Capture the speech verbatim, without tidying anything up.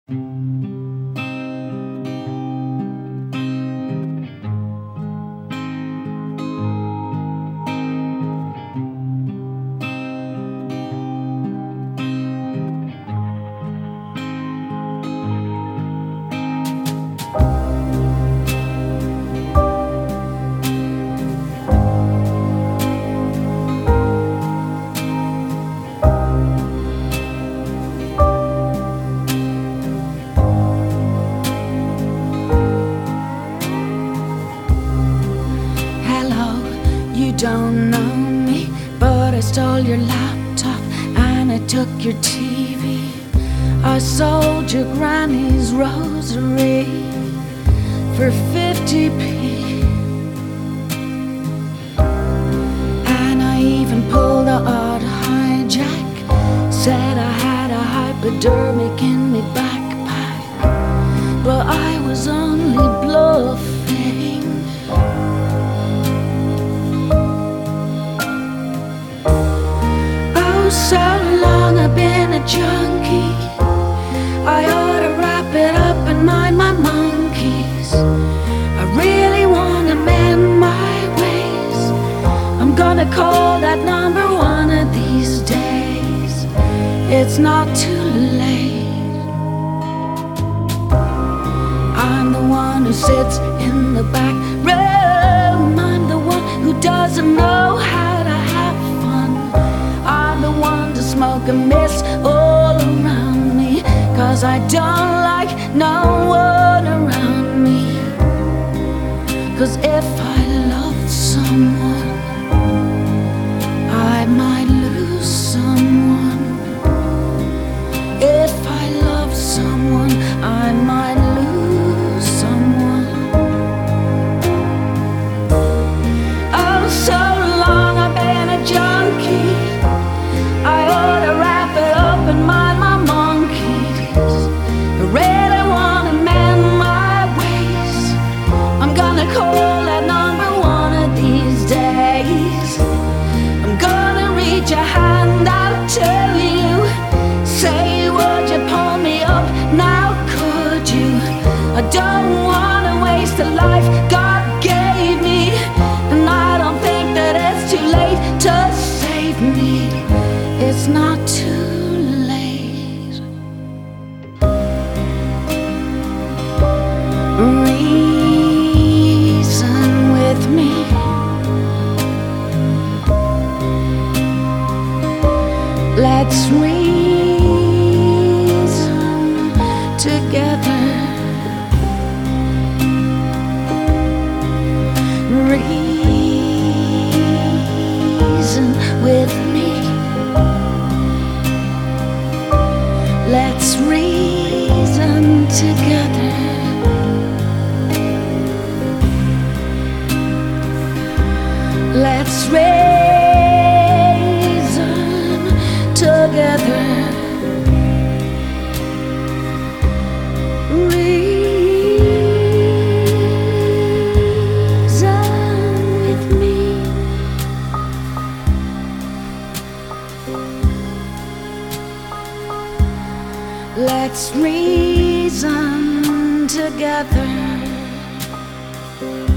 You don't know me, but I stole your laptop and I took your T V. I sold your granny's rosary for fifty p. And I even pulled a odd hijack, said I had a hypodermic in me backpack, but I was only bluffing. So long I've been a junkie, I ought to wrap it up and mind my monkeys. I really wanna mend my ways, I'm gonna call that number one of these days. It's not too late. I'm the one who sits in the back room, I'm the one who doesn't know how to have fun. I'm the one to smoke and miss all around me, 'cause I don't like no one around me. 'Cause if I loved someone, I might lose someone. If I loved someone, I might lose someone. Oh, so long I've been a junkie, I ought to wrap it up and mind my monkeys. I really wanna mend my ways, I'm gonna call that number one of these days. I'm gonna reach a hand out to you, say would you pull me up now, could you? I don't wanna waste a life God gave me, and I don't think that it's too late to save me. It's not too late. Reason with me. Let's reason together. Reason with me. Let's reason together. Let's reason together. Reason with me. Let's reason together.